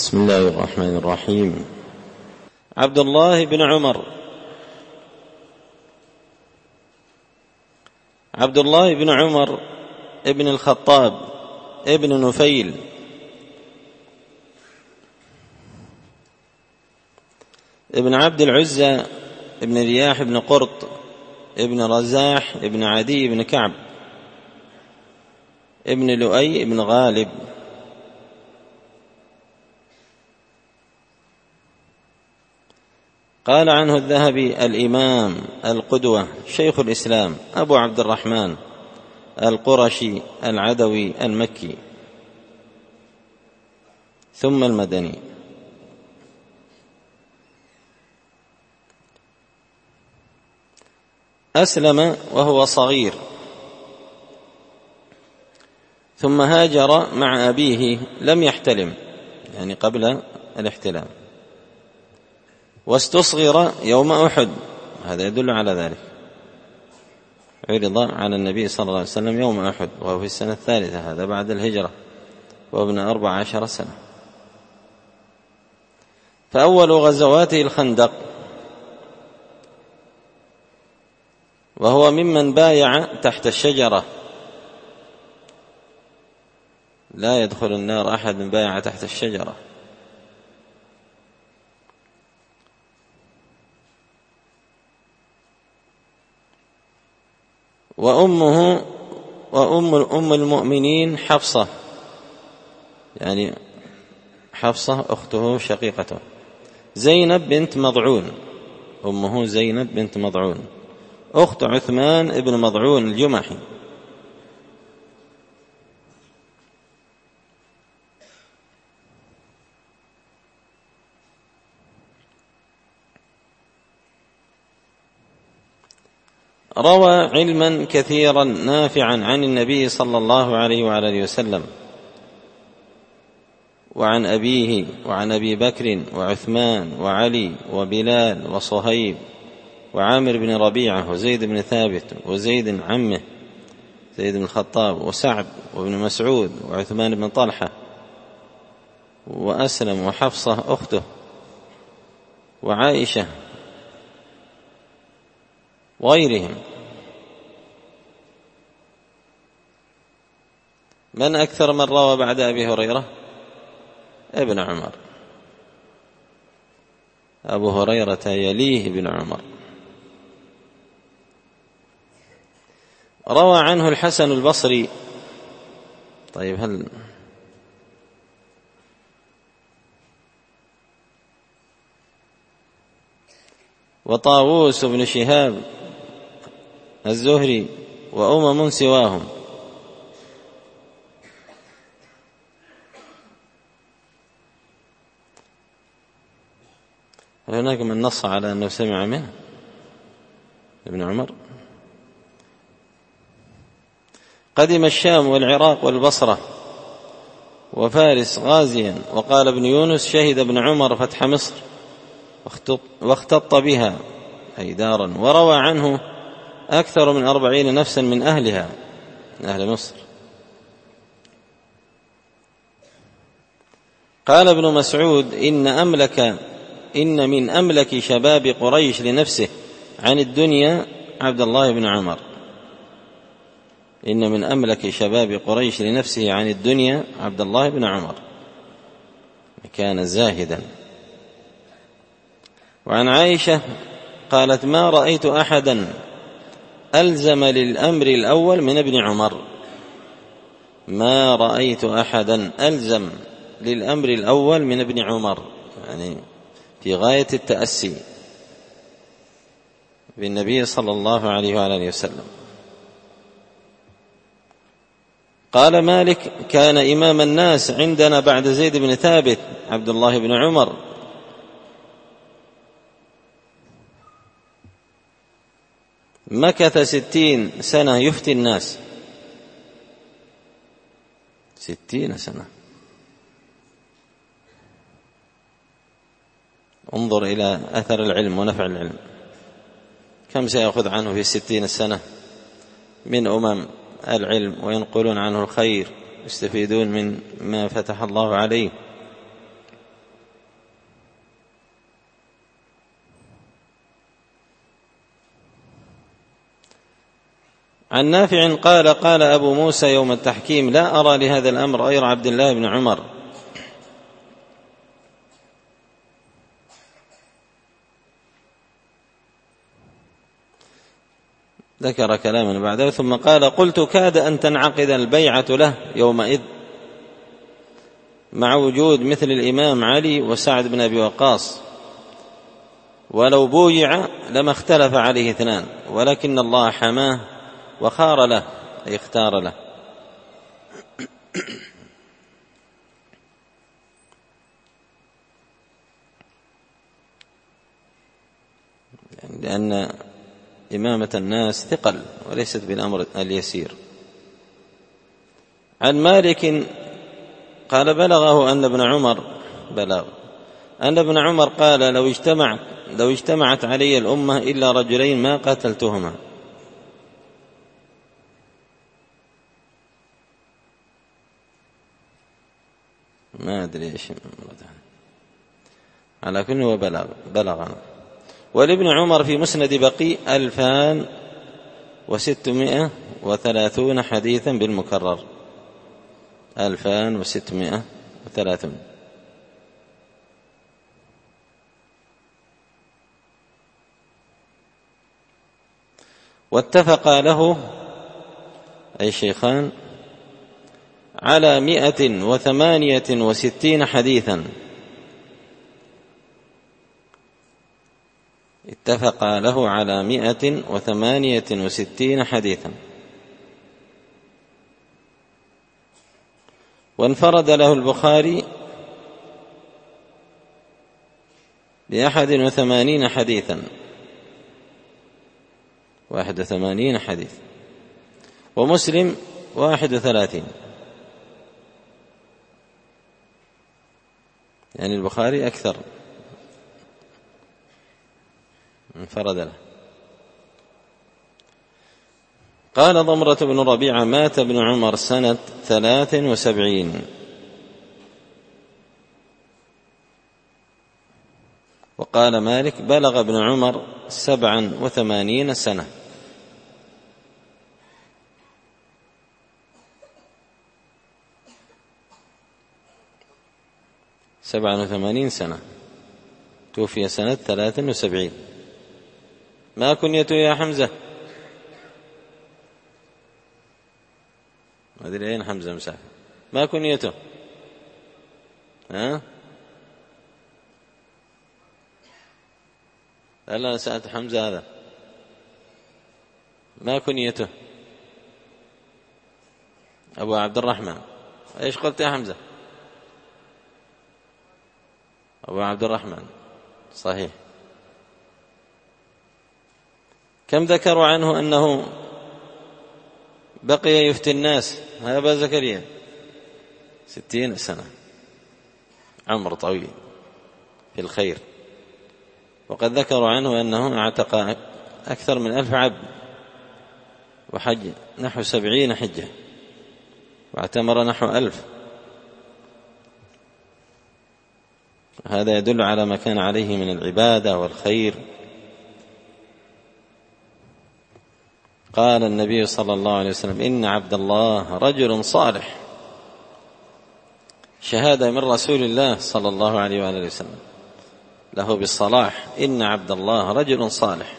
بسم الله الرحمن الرحيم. عبد الله بن عمر. عبد الله بن عمر ابن الخطاب ابن نفيل ابن عبد العزى ابن رياح ابن قرط ابن رزاح ابن عدي ابن كعب ابن لؤي ابن غالب. قال عنه الذهبي: الإمام القدوة شيخ الإسلام أبو عبد الرحمن القرشي العدوي المكي ثم المدني. أسلم وهو صغير، ثم هاجر مع أبيه، لم يحتلم يعني قبل الاحتلام، واستصغر يوم أحد، هذا يدل على ذلك، عرض على النبي صلى الله عليه وسلم يوم أحد وهو في السنة الثالثة، هذا بعد الهجرة، وابن 14 سنة. فأول غزواته الخندق، وهو ممن بايع تحت الشجرة، لا يدخل النار أحد من بايع تحت الشجرة. وأمه وأم المؤمنين حفصة، يعني حفصة أخته شقيقته، زينب بنت مضعون، أمه زينب بنت مضعون أخت عثمان ابن مضعون الجمحي. روى علما كثيرا نافعا عن النبي صلى الله عليه وعلى آله وسلم، وعن أبيه وعن أبي بكر وعثمان وعلي وبلال وصهيب وعامر بن ربيعة وزيد بن ثابت وزيد عمه زيد بن الخطاب وسعد وابن مسعود وعثمان بن طلحة وأسلم وحفصة أخته وعائشة وغيرهم. من أكثر من روى بعد أبي هريرة؟ ابن عمر، أبو هريرة يليه ابن عمر. روى عنه الحسن البصري. طيب، هل وطاووس بن شهاب الزهري وأمم سواهم. هناك من نص على أنه سمع منه ابن عمر. قدم الشام والعراق والبصرة وفارس غازيا، وقال ابن يونس: شهد ابن عمر فتح مصر واختط بها أي دارا، وروى عنه أكثر من 40 نفسا من أهلها، من أهل مصر. قال ابن مسعود: إن من أملك شباب قريش لنفسه عن الدنيا عبد الله بن عمر. إن من أملك شباب قريش لنفسه عن الدنيا عبد الله بن عمر، كان زاهدا. وعن عائشة قالت: ما رأيت أحدا ألزم للأمر الأول من ابن عمر. ما رأيت أحدا ألزم للأمر الأول من ابن عمر، يعني في غاية التأسي بالنبي صلى الله عليه وآله وسلم. قال مالك: كان إمام الناس عندنا بعد زيد بن ثابت عبد الله بن عمر، مكث 60 سنة يفتي الناس. 60 سنة، انظر إلى أثر العلم ونفع العلم، كم سيأخذ عنه في 60 سنة من العلم، وينقلون عنه الخير، يستفيدون من ما فتح الله عليه. عن نافع قال قال أبو موسى يوم التحكيم لا أرى لهذا الأمر غير عبد الله بن عمر. ذكر كلاما بعده ثم قال قلت كاد أن تنعقد البيعة له يومئذ مع وجود مثل الإمام علي وسعد بن أبي وقاص، ولو بويع لما اختلف عليه اثنان، ولكن الله حماه وخار له أي اختار له. لأن إمامة الناس ثقل وليست بالأمر اليسير. عن مالك قال بلغه أن ابن عمر قال لو اجتمعت علي الأمة إلا رجلين ما قتلتهما. ما أدري إيش على كل هو بلغنا. ولابن عمر في مسند بقي 2630 حديثا بالمكرر 2630. واتفق له أي شيخان على 168 حديثا، اتفق له على 168 حديثا. وانفرد له البخاري ب81 حديثا 81 حديث، ومسلم 31، يعني البخاري أكثر انفرد له. قال ضمرة بن ربيعة مات ابن عمر سنة 73. وقال مالك بلغ ابن عمر 87 سنة. توفي سنة 73. ما كنيته يا حمزة؟ ما أدري أين حمزة مسافر. ما كنيته؟ ها؟ لا سألت حمزة هذا ما كنيته؟ أبو عبد الرحمن. إيش قلت يا حمزة؟ أبو عبد الرحمن صحيح. كم ذكروا عنه أنه بقي يفتي الناس هذا أبا زكريا 60 سنة، عمر طويل في الخير. وقد ذكروا عنه أنه اعتق أكثر من 1000 عبد، وحج نحو 70 حجة، واعتمر نحو 1000. هذا يدل على ما كان عليه من العبادة والخير. قال النبي صلى الله عليه وسلم إن عبد الله رجل صالح، شهادة من رسول الله صلى الله عليه وآله وسلم له بالصلاح. إن عبد الله رجل صالح.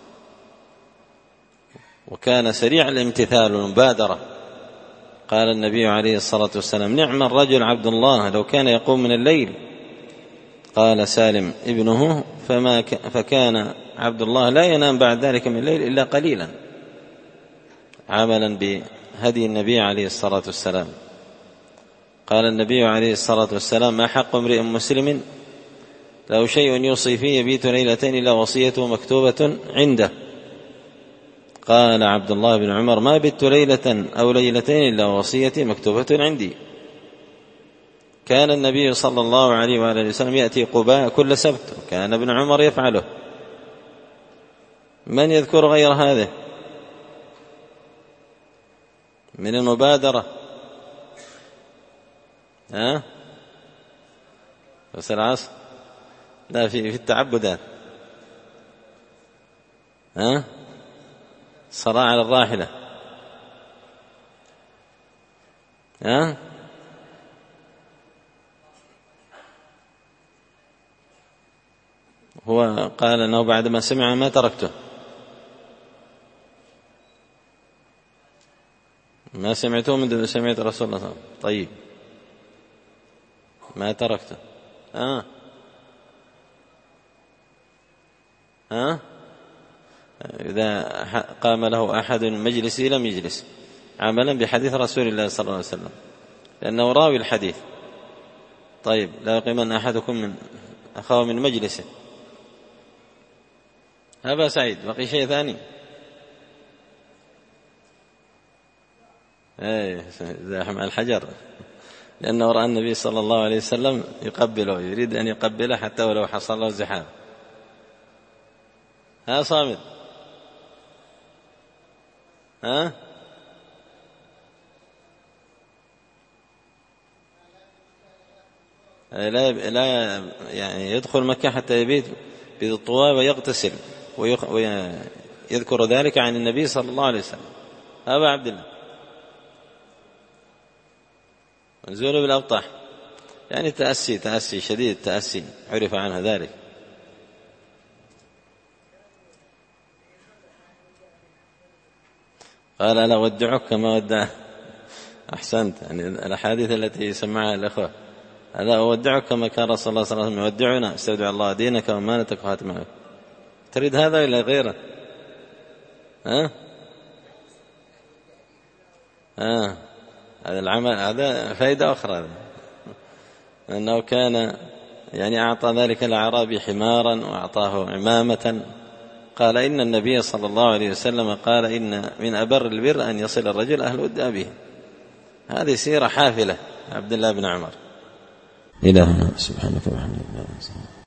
وكان سريع الامتثال والمبادرة. قال النبي عليه الصلاة والسلام نعم الرجل عبد الله لو كان يقوم من الليل. قال سالم ابنه فكان عبد الله لا ينام بعد ذلك من الليل إلا قليلا، عملا بهدي النبي عليه الصلاة والسلام. قال النبي عليه الصلاة والسلام ما حق امرئ مسلم له شيء يوصي فيه يبيت ليلتين إلا وصيته مكتوبة عنده. قال عبد الله بن عمر ما بت ليلة أو ليلتين إلا وصيتي مكتوبة عندي. كان النبي صلى الله عليه وآله وسلم يأتي قباء كل سبت، وكان ابن عمر يفعله. من يذكر غير هذا من المبادرة؟ بس العصر لا في التعبدات. الصلاة على الراحلة ها؟ هو قال أنه بعدما سمع ما تركته، ما سمعته منذ سمعت رسول الله صلى الله عليه وسلم. طيب ما تركته. إذا قام له أحد من مجلسه لم يجلس، عملا بحديث رسول الله صلى الله عليه وسلم، لأنه راوي الحديث. طيب لا يقيمن أحدكم من أخاه من مجلسه. أبا سعيد بقي شيء ثاني؟ زاحم على الحجر، لأنه رأى النبي صلى الله عليه وسلم يقبله، يريد أن يقبله حتى ولو حصل له زحام. ها صامد؟ ها؟ لا يعني يدخل مكة حتى يبيت بذي الطوى ويغتسل ويذكر ذلك عن النبي صلى الله عليه وسلم. أبا عبد الله نزول بالأبطح، يعني تأسي شديد، تأسي عرف عنه ذلك. قال ألا ودعك كما ودع. أحسنت، يعني الأحاديث التي سمعها الأخوة، ألا أودعك كما كان رسول الله صلى الله عليه وسلم يودعنا، استودع الله دينك وأمانتك وخاتمك. تريد هذا ولا غيره؟ هذا العمل هذا فائدة أخرى، أنه كان يعني أعطى ذلك الأعرابي حمارا وأعطاه عمامة. قال إن النبي صلى الله عليه وسلم قال إن من أبر البر أن يصل الرجل أهل ود أبيه. هذه سيرة حافلة عبد الله بن عمر. إلهنا سبحانك وبحمدك.